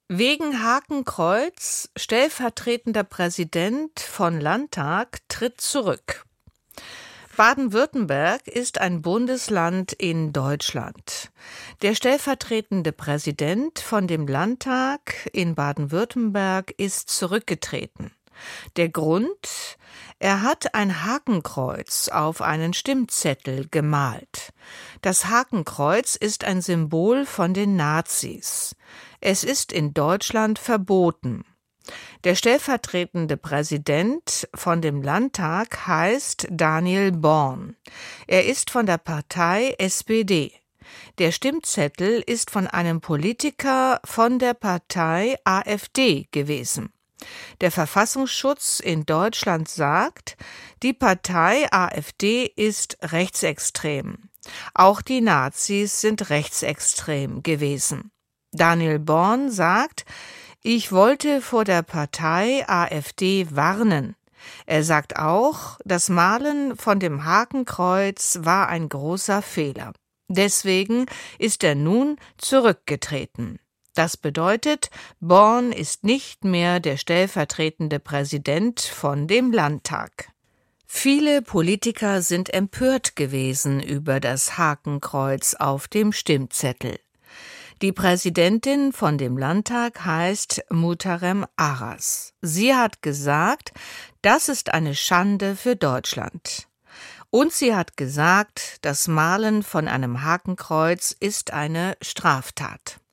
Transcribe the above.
Wegen Hakenkreuz, stellvertretender Präsident von Landtag tritt zurück. Baden-Württemberg ist ein Bundesland in Deutschland. Der stellvertretende Präsident von dem Landtag in Baden-Württemberg ist zurückgetreten. Der Grund? Er hat ein Hakenkreuz auf einen Stimmzettel gemalt. Das Hakenkreuz ist ein Symbol von den Nazis. Es ist in Deutschland verboten. Der stellvertretende Präsident von dem Landtag heißt Daniel Born. Er ist von der Partei SPD. Der Stimmzettel ist von einem Politiker von der Partei AfD gewesen. Der Verfassungsschutz in Deutschland sagt, die Partei AfD ist rechtsextrem. Auch die Nazis sind rechtsextrem gewesen. Daniel Born sagt, ich wollte vor der Partei AfD warnen. Er sagt auch, das Malen von dem Hakenkreuz war ein großer Fehler. Deswegen ist er nun zurückgetreten. Das bedeutet, Born ist nicht mehr der stellvertretende Präsident von dem Landtag. Viele Politiker sind empört gewesen über das Hakenkreuz auf dem Stimmzettel. Die Präsidentin von dem Landtag heißt Muhterem Aras. Sie hat gesagt, das ist eine Schande für Deutschland. Und sie hat gesagt, das Malen von einem Hakenkreuz ist eine Straftat.